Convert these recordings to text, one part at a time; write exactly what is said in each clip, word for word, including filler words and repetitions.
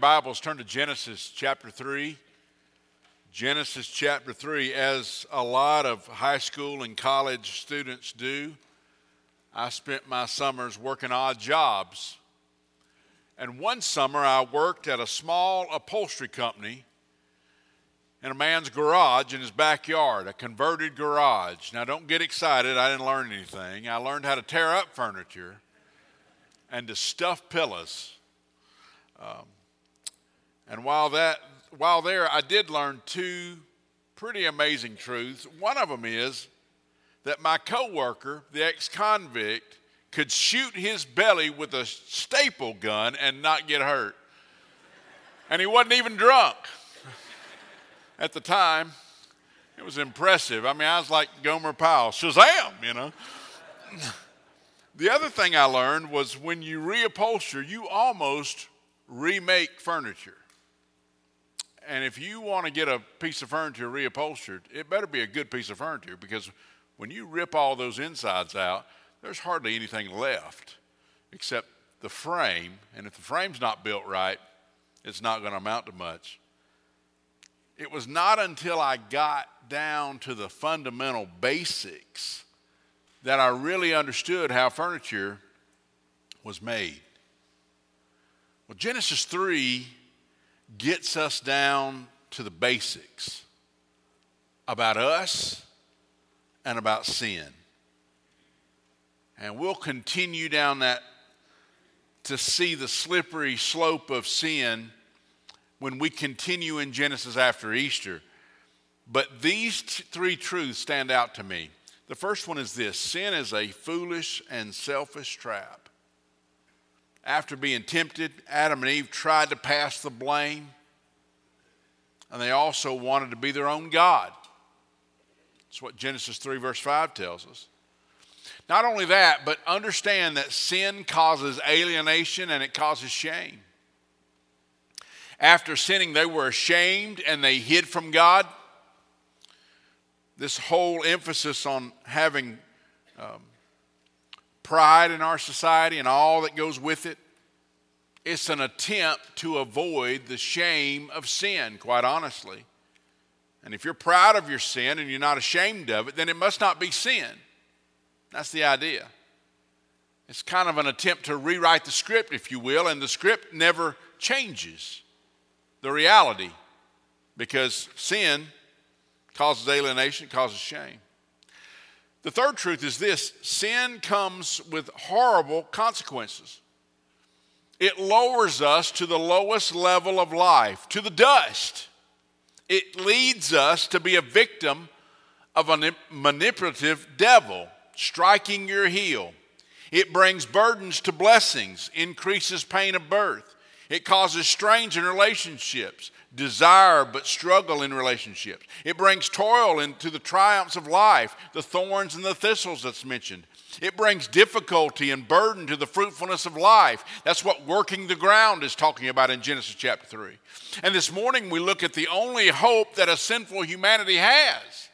Bibles, turn to Genesis chapter three. Genesis chapter three, as a lot of high school and college students do, I spent my summers working odd jobs. And one summer I worked at a small upholstery company in a man's garage in his backyard, a converted garage. Now don't get excited, I didn't learn anything. I learned how to tear up furniture and to stuff pillows. Um, and while that, while there, I did learn two pretty amazing truths. One of them is that my coworker, the ex-convict, could shoot his belly with a staple gun and not get hurt. And he wasn't even drunk. At the time, it was impressive. I mean, I was like Gomer Pyle, Shazam, you know. The other thing I learned was when you reupholster, you almost remake furniture. And if you want to get a piece of furniture reupholstered, it better be a good piece of furniture, because when you rip all those insides out, there's hardly anything left except the frame. And if the frame's not built right, it's not going to amount to much. It was not until I got down to the fundamental basics that I really understood how furniture was made. Well, Genesis three gets us down to the basics about us and about sin. And we'll continue down that to see the slippery slope of sin when we continue in Genesis after Easter. But these t- three truths stand out to me. The first one is this: sin is a foolish and selfish trap. After being tempted, Adam and Eve tried to pass the blame, and they also wanted to be their own God. That's what Genesis three verse five tells us. Not only that, but understand that sin causes alienation and it causes shame. After sinning, they were ashamed and they hid from God. This whole emphasis on having um, pride in our society and all that goes with it, it's an attempt to avoid the shame of sin, quite honestly. And if you're proud of your sin and you're not ashamed of it, then it must not be sin. That's the idea. It's kind of an attempt to rewrite the script, if you will, and the script never changes the reality, because sin causes alienation, causes shame. The third truth is this: sin comes with horrible consequences. It lowers us to the lowest level of life, to the dust. It leads us to be a victim of a manipulative devil striking your heel. It brings burdens to blessings, increases pain of birth. It causes strains in relationships, desire but struggle in relationships. It brings toil into the triumphs of life, the thorns and the thistles that's mentioned. It brings difficulty and burden to the fruitfulness of life. That's what working the ground is talking about in Genesis chapter three. And this morning we look at the only hope that a sinful humanity has.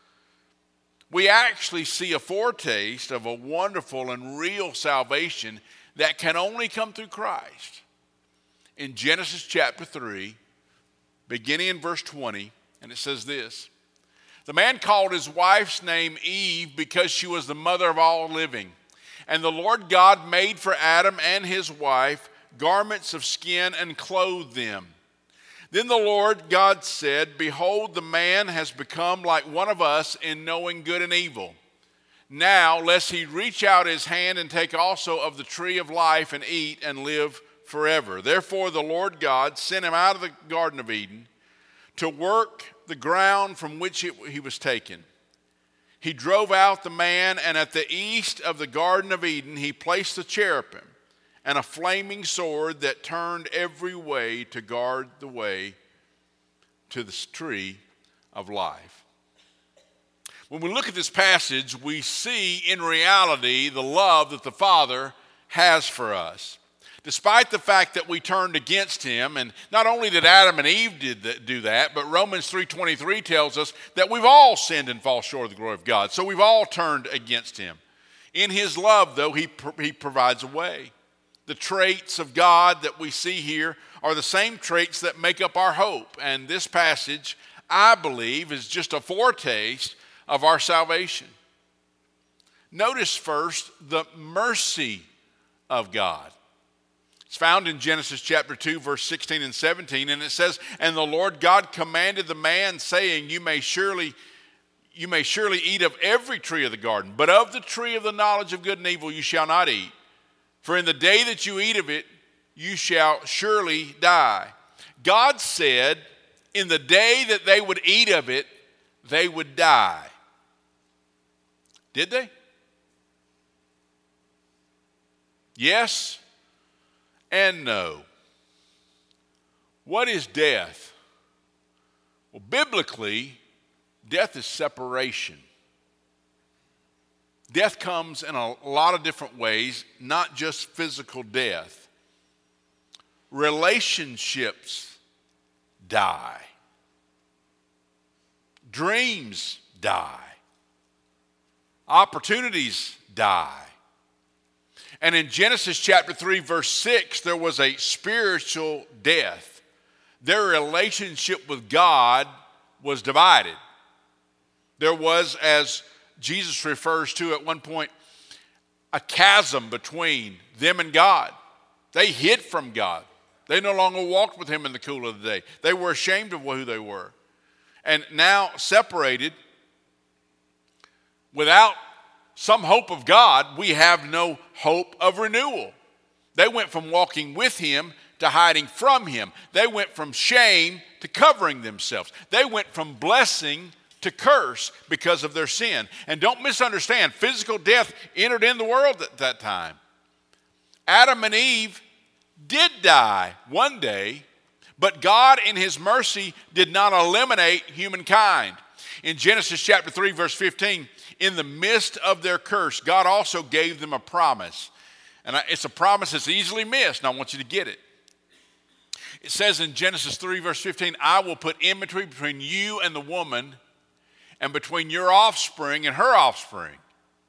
We actually see a foretaste of a wonderful and real salvation that can only come through Christ. In Genesis chapter three, beginning in verse twenty, and it says this: the man called his wife's name Eve because she was the mother of all living. And the Lord God made for Adam and his wife garments of skin and clothed them. Then the Lord God said, behold, the man has become like one of us in knowing good and evil. Now, lest he reach out his hand and take also of the tree of life and eat and live forever. Therefore the Lord God sent him out of the Garden of Eden to work the ground from which it, he was taken. He drove out the man, and at the east of the Garden of Eden he placed a cherubim and a flaming sword that turned every way to guard the way to the tree of life. When we look at this passage, we see in reality the love that the Father has for us. Despite the fact that we turned against him, and not only did Adam and Eve did that, do that, but Romans three twenty-three tells us that we've all sinned and fall short of the glory of God. So we've all turned against him. In his love, though, he, he provides a way. The traits of God that we see here are the same traits that make up our hope. And this passage, I believe, is just a foretaste of our salvation. Notice first the mercy of God. It's found in Genesis chapter two, verse sixteen and seventeen, and it says, "And the Lord God commanded the man, saying, You may surely you may surely eat of every tree of the garden, but of the tree of the knowledge of good and evil you shall not eat. For in the day that you eat of it, you shall surely die." God said, in the day that they would eat of it, they would die. Did they? Yes and no. What is death? Well, biblically, death is separation. Death comes in a lot of different ways, not just physical death. Relationships die. Dreams die. Opportunities die. And in Genesis chapter three, verse six, there was a spiritual death. Their relationship with God was divided. There was, as Jesus refers to at one point, a chasm between them and God. They hid from God. They no longer walked with him in the cool of the day. They were ashamed of who they were. And now separated, without some hope of God, we have no hope of renewal. They went from walking with him to hiding from him. They went from shame to covering themselves. They went from blessing to curse because of their sin. And don't misunderstand, physical death entered in the world at that time. Adam and Eve did die one day, but God in his mercy did not eliminate humankind. In Genesis chapter three, verse fifteen, in the midst of their curse, God also gave them a promise. And it's a promise that's easily missed, and I want you to get it. It says in Genesis three, verse fifteen, "I will put enmity between you and the woman, and between your offspring and her offspring.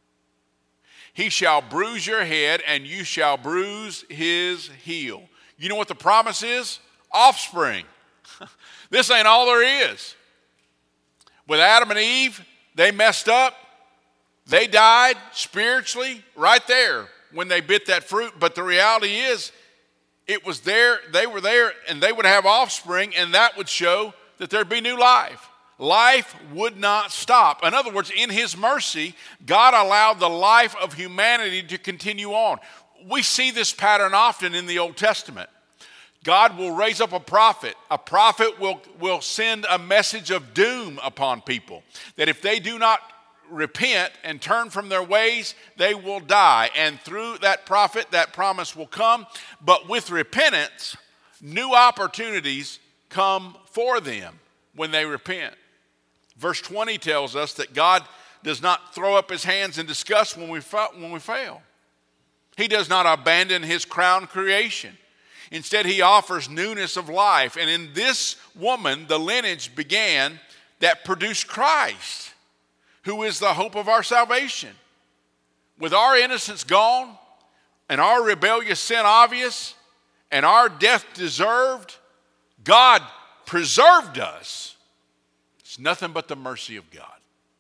He shall bruise your head, and you shall bruise his heel." You know what the promise is? Offspring. This ain't all there is. With Adam and Eve, they messed up. They died spiritually right there when they bit that fruit. But the reality is, it was there, they were there, and they would have offspring, and that would show that there'd be new life. Life would not stop. In other words, in his mercy, God allowed the life of humanity to continue on. We see this pattern often in the Old Testament. God will raise up a prophet. A prophet will, will send a message of doom upon people, that if they do not repent and turn from their ways, they will die. And through that prophet, that promise will come. But with repentance, new opportunities come for them when they repent. Verse twenty tells us that God does not throw up his hands in disgust when we, fa- when we fail. He does not abandon his crown creation. Instead, he offers newness of life. And in this woman, the lineage began that produced Christ, who is the hope of our salvation. With our innocence gone, and our rebellious sin obvious, and our death deserved, God preserved us. It's nothing but the mercy of God.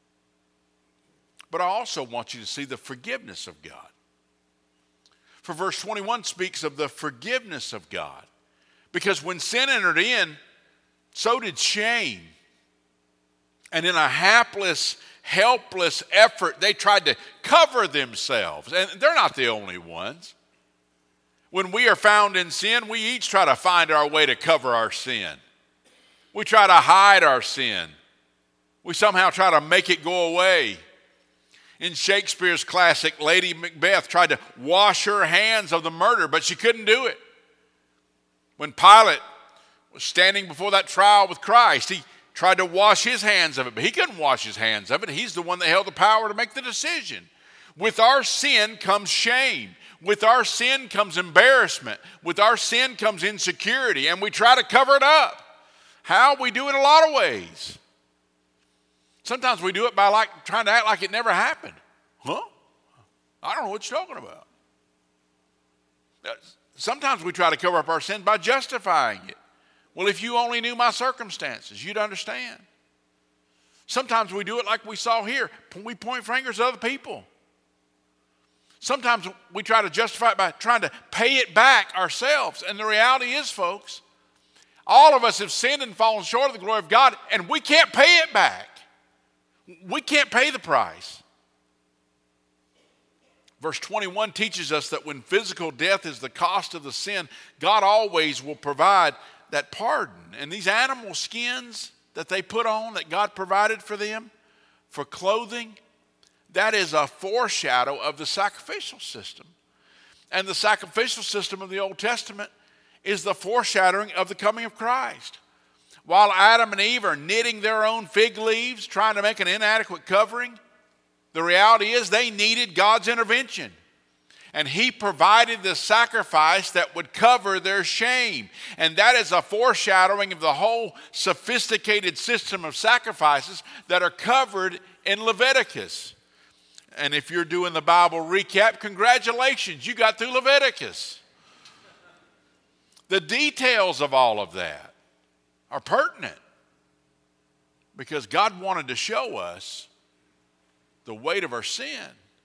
But I also want you to see the forgiveness of God. For verse twenty-one speaks of the forgiveness of God. Because when sin entered in, so did shame. And in a hapless, helpless effort, they tried to cover themselves. And they're not the only ones. When we are found in sin, we each try to find our way to cover our sin. We try to hide our sin. We somehow try to make it go away. In Shakespeare's classic, Lady Macbeth tried to wash her hands of the murder, but she couldn't do it. When Pilate was standing before that trial with Christ, he tried to wash his hands of it, but he couldn't wash his hands of it. He's the one that held the power to make the decision. With our sin comes shame. With our sin comes embarrassment. With our sin comes insecurity, and we try to cover it up. How? We do it a lot of ways. Sometimes we do it by like trying to act like it never happened. Huh? I don't know what you're talking about. Sometimes we try to cover up our sin by justifying it. Well, if you only knew my circumstances, you'd understand. Sometimes we do it like we saw here. We point fingers at other people. Sometimes we try to justify it by trying to pay it back ourselves. And the reality is, folks, all of us have sinned and fallen short of the glory of God, and we can't pay it back. We can't pay the price. Verse twenty-one teaches us that when physical death is the cost of the sin, God always will provide that pardon. And these animal skins that they put on, that God provided for them, for clothing, that is a foreshadow of the sacrificial system. And the sacrificial system of the Old Testament is the foreshadowing of the coming of Christ. While Adam and Eve are knitting their own fig leaves, trying to make an inadequate covering, the reality is they needed God's intervention. And he provided the sacrifice that would cover their shame. And that is a foreshadowing of the whole sophisticated system of sacrifices that are covered in Leviticus. And if you're doing the Bible recap, congratulations, you got through Leviticus. The details of all of that are pertinent because God wanted to show us the weight of our sin.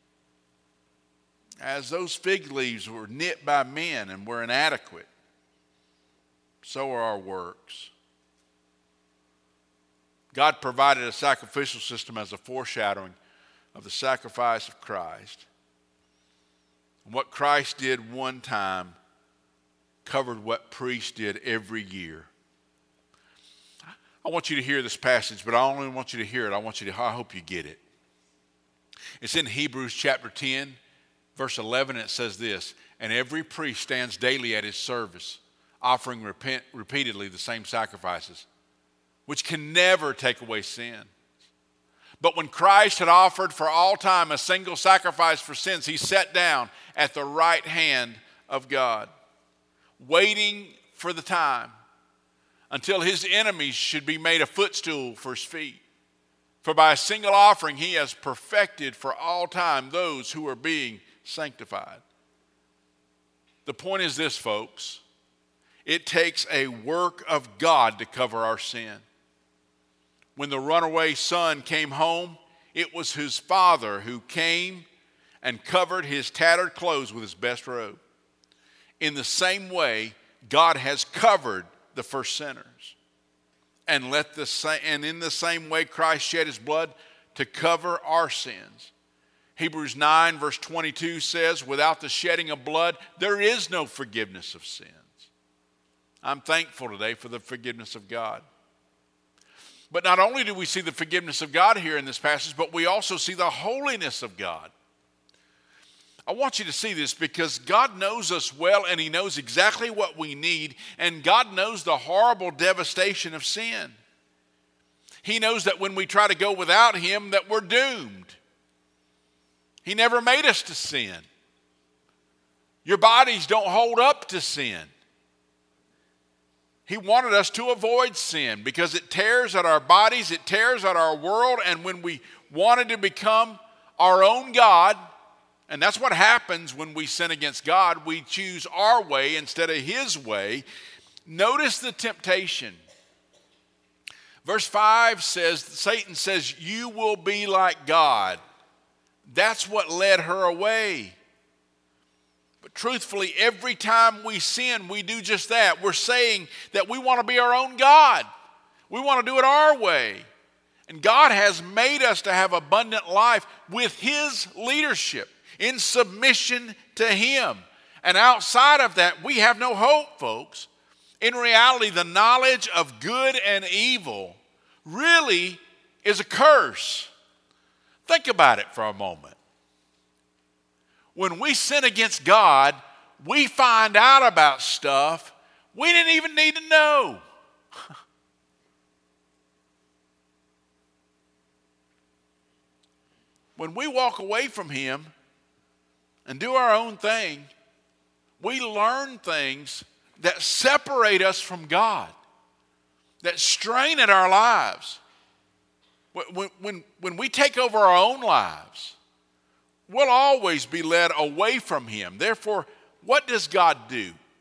As those fig leaves were knit by men and were inadequate, so are our works. God provided a sacrificial system as a foreshadowing of the sacrifice of Christ. And what Christ did one time covered what priests did every year. I want you to hear this passage, but I only want you to hear it. I want you to, I hope you get it. It's in Hebrews chapter ten, verse eleven, and it says this, and every priest stands daily at his service, offering repent, repeatedly the same sacrifices, which can never take away sin. But when Christ had offered for all time a single sacrifice for sins, he sat down at the right hand of God, waiting for the time until his enemies should be made a footstool for his feet. For by a single offering he has perfected for all time those who are being sanctified. The point is this, folks. It takes a work of God to cover our sin. When the runaway son came home, it was his father who came and covered his tattered clothes with his best robe. In the same way, God has covered the first sinners. And, let the sa- and in the same way, Christ shed his blood to cover our sins. Hebrews nine verse twenty-two says, without the shedding of blood, there is no forgiveness of sins. I'm thankful today for the forgiveness of God. But not only do we see the forgiveness of God here in this passage, but we also see the holiness of God. I want you to see this because God knows us well and he knows exactly what we need, and God knows the horrible devastation of sin. He knows that when we try to go without him that we're doomed. He never made us to sin. Your bodies don't hold up to sin. He wanted us to avoid sin because it tears at our bodies, it tears at our world, and when we wanted to become our own God, and that's what happens when we sin against God, we choose our way instead of his way. Notice the temptation. Verse five says, Satan says, you will be like God. That's what led her away. But truthfully, every time we sin, we do just that. We're saying that we want to be our own God. We want to do it our way. And God has made us to have abundant life with his leadership, in submission to him. And outside of that, we have no hope, folks. In reality, the knowledge of good and evil really is a curse. Think about it for a moment. When we sin against God, we find out about stuff we didn't even need to know. When we walk away from him and do our own thing, we learn things that separate us from God, that strain at our lives. When, when, when we take over our own lives, we'll always be led away from him. Therefore, what does God do?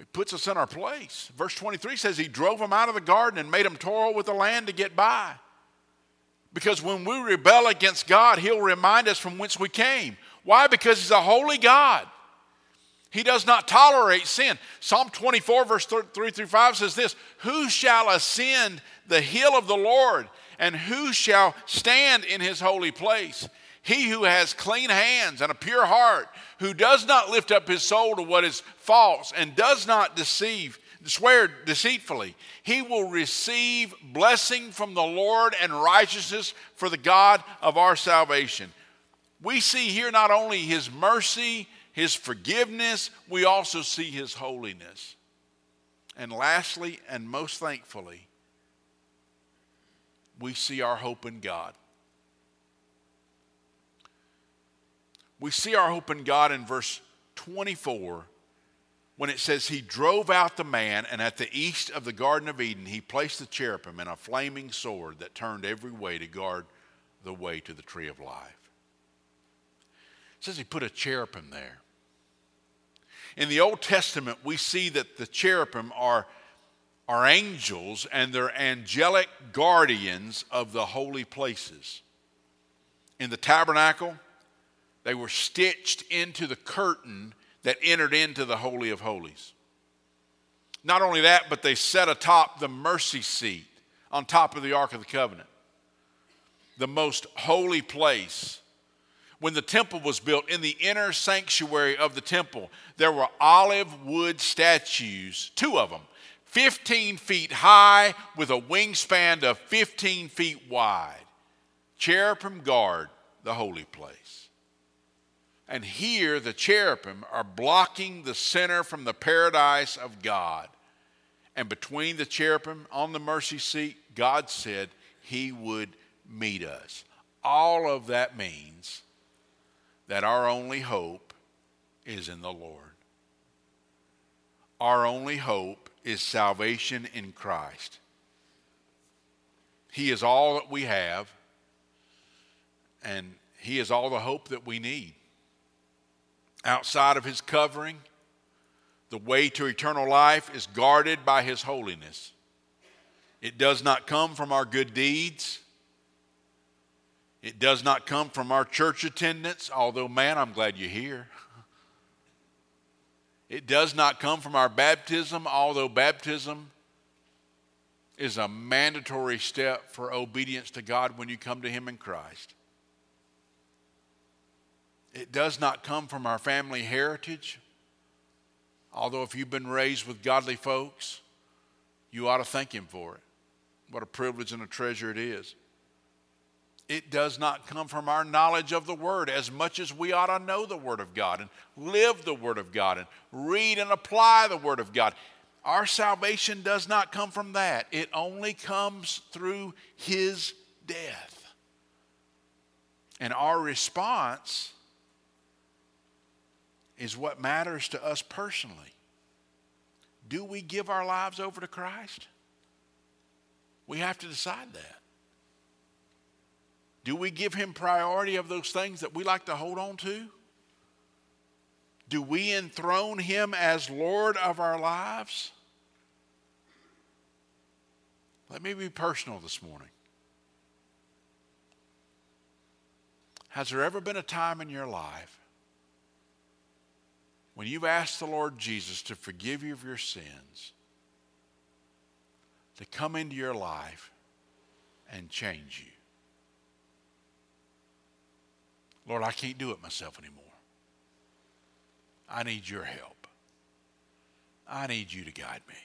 He puts us in our place. Verse twenty-three says he drove them out of the garden and made them toil with the land to get by. Because when we rebel against God, he'll remind us from whence we came. Why? Because he's a holy God. He does not tolerate sin. Psalm twenty-four, verse three through five says this, who shall ascend the hill of the Lord, and who shall stand in his holy place? He who has clean hands and a pure heart, who does not lift up his soul to what is false and does not deceive, swear deceitfully. He will receive blessing from the Lord and righteousness for the God of our salvation. We see here not only his mercy, his forgiveness, we also see his holiness. And lastly, and most thankfully, we see our hope in God. We see our hope in God in verse twenty-four when it says he drove out the man, and at the east of the Garden of Eden he placed the cherubim and a flaming sword that turned every way to guard the way to the tree of life. It says he put a cherubim there. In the Old Testament, we see that the cherubim are, are angels, and they're angelic guardians of the holy places. In the tabernacle, they were stitched into the curtain that entered into the Holy of Holies. Not only that, but they sat atop the mercy seat on top of the Ark of the Covenant, the most holy place. When the temple was built, in the inner sanctuary of the temple, there were olive wood statues, two of them, fifteen feet high with a wingspan of fifteen feet wide. Cherubim guard the holy place. And here the cherubim are blocking the sinner from the paradise of God. And between the cherubim on the mercy seat, God said he would meet us. All of that means that our only hope is in the Lord. Our only hope is salvation in Christ. He is all that we have, and he is all the hope that we need. Outside of his covering, the way to eternal life is guarded by his holiness. It does not come from our good deeds. It does not come from our church attendance, although, man, I'm glad you're here. It does not come from our baptism, although baptism is a mandatory step for obedience to God when you come to him in Christ. It does not come from our family heritage, although if you've been raised with godly folks, you ought to thank him for it. What a privilege and a treasure it is. It does not come from our knowledge of the Word, as much as we ought to know the Word of God and live the Word of God and read and apply the Word of God. Our salvation does not come from that. It only comes through his death. And our response is what matters to us personally. Do we give our lives over to Christ? We have to decide that. Do we give him priority of those things that we like to hold on to? Do we enthrone him as Lord of our lives? Let me be personal this morning. Has there ever been a time in your life when you've asked the Lord Jesus to forgive you of your sins, to come into your life and change you? Lord, I can't do it myself anymore. I need your help. I need you to guide me.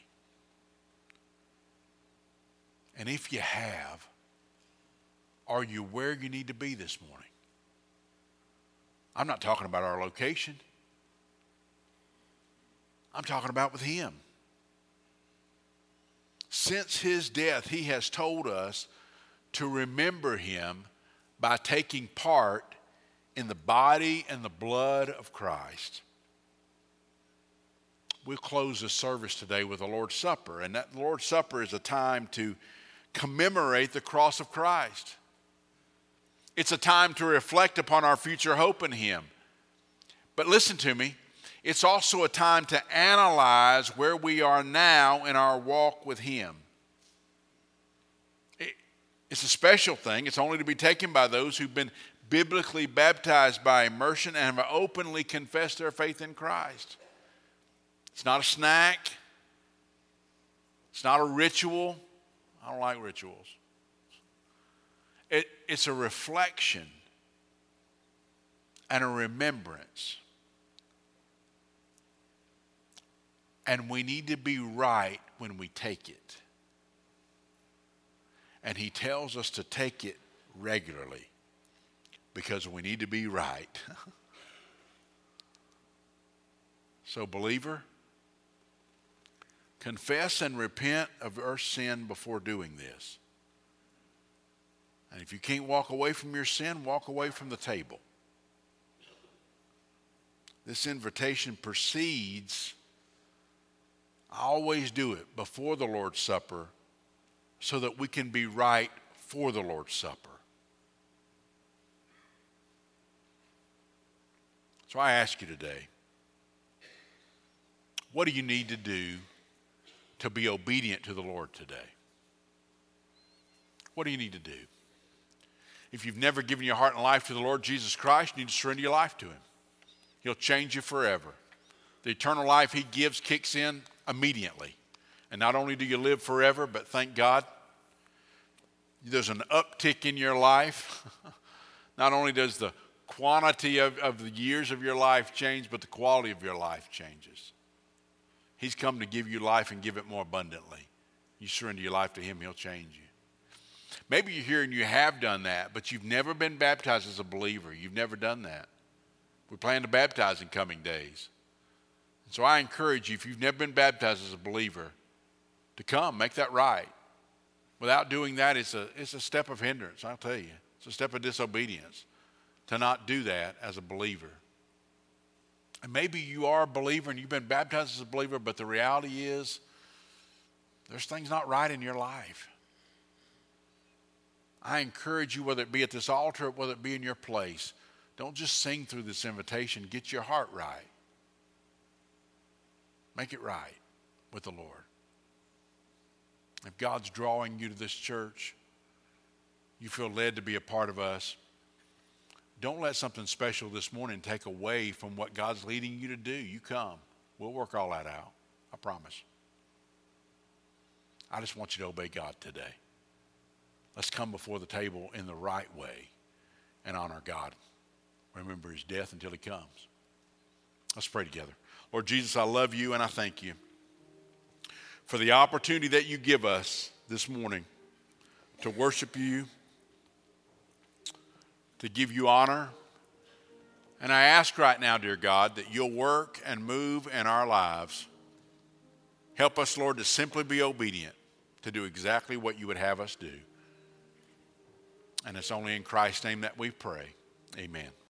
And if you have, are you where you need to be this morning? I'm not talking about our location. I'm talking about with him. Since his death, he has told us to remember him by taking part in the body and the blood of Christ. We'll close this service today with the Lord's Supper, and that Lord's Supper is a time to commemorate the cross of Christ. It's a time to reflect upon our future hope in him. But listen to me, it's also a time to analyze where we are now in our walk with Him. It, it's a special thing. It's only to be taken by those who've been biblically baptized by immersion and have openly confessed their faith in Christ. It's not a snack. It's not a ritual. I don't like rituals. It, it's a reflection and a remembrance. And we need to be right when we take it. And He tells us to take it regularly because we need to be right. So, believer, confess and repent of your sin before doing this. And if you can't walk away from your sin, walk away from the table. This invitation precedes, I always do it before the Lord's Supper so that we can be right for the Lord's Supper. So I ask you today, what do you need to do to be obedient to the Lord today? What do you need to do? If you've never given your heart and life to the Lord Jesus Christ, you need to surrender your life to Him. He'll change you forever. The eternal life He gives kicks in immediately. And not only do you live forever, but thank God, there's an uptick in your life. Not only does the quantity of, of the years of your life change, but the quality of your life changes. He's come to give you life and give it more abundantly. You surrender your life to Him, He'll change you. Maybe you're here and you have done that, but you've never been baptized as a believer. You've never done that. We plan to baptize in coming days. And so I encourage you, if you've never been baptized as a believer, to come, make that right. Without doing that, it's a, it's a step of hindrance, I'll tell you. It's a step of disobedience to not do that as a believer. And maybe you are a believer and you've been baptized as a believer, but the reality is there's things not right in your life. I encourage you, whether it be at this altar or whether it be in your place, don't just sing through this invitation. Get your heart right. Make it right with the Lord. If God's drawing you to this church, you feel led to be a part of us, don't let something special this morning take away from what God's leading you to do. You come. We'll work all that out. I promise. I just want you to obey God today. Let's come before the table in the right way and honor God. Remember His death until He comes. Let's pray together. Lord Jesus, I love you and I thank you for the opportunity that you give us this morning to worship you, to give you honor. And I ask right now, dear God, that you'll work and move in our lives. Help us, Lord, to simply be obedient, to do exactly what you would have us do. And it's only in Christ's name that we pray. Amen.